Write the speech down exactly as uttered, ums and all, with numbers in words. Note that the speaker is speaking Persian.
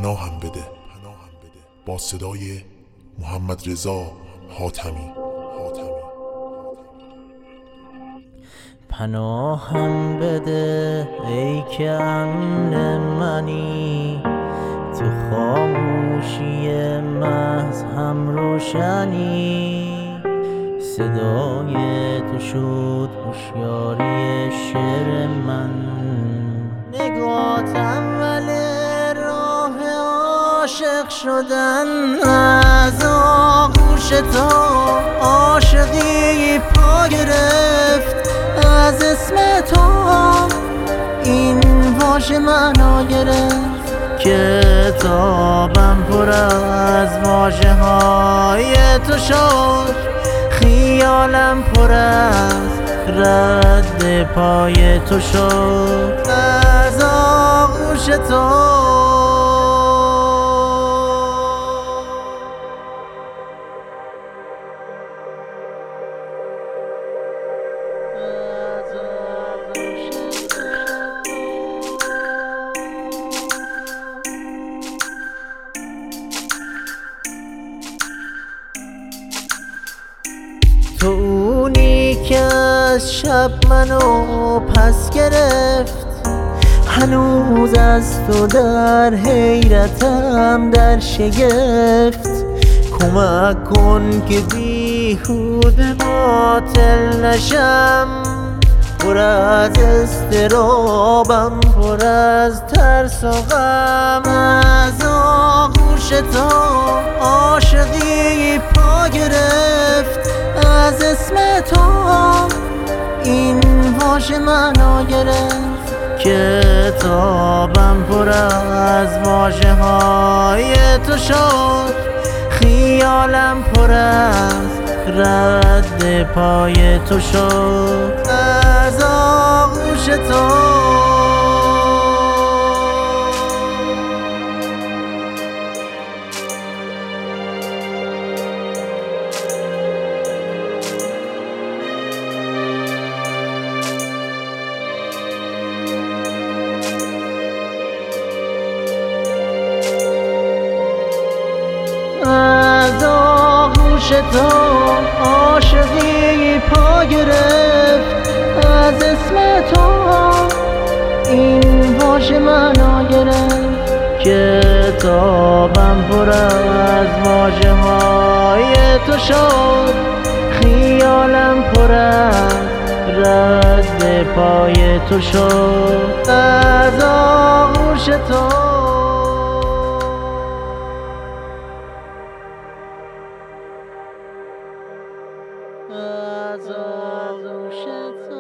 پناهم بده با صدای محمد رضا حاتمی. پناهم بده ای که امن منی، تو خاموشی محض هم روشنی. صدای تو شد هوشیاری شعر من، نگات اول راه عاشق شدن. از آغوش تو عاشقی پا گرفت، از اسم تو این واژه معنا گرفت. کتابم پر از واژه های تو شد، خیالم پر از رد پای تو شد. از آغوش تو تو اونی که از شب منو پس گرفت، هنوز از تو در حیرتم در شگفت. کمک کن که بیهوده باطل نشم، پر از اضطرابم، پر از ترس و غم. از آغوش تو عاشقی پا گرفت، از اسم تو این واژه معنا گرفت. کتابم پر از واژه های تو شد، خیالم پر از رد پای تو شد. از آغوش تو از آغوش تو عاشقی پا گرفت، از اسم تو این واژه معنا گرفت. کتابم پر از واژه های تو شد، خیالم پر از رد پای تو شد. از آغوش تو از آغوش تو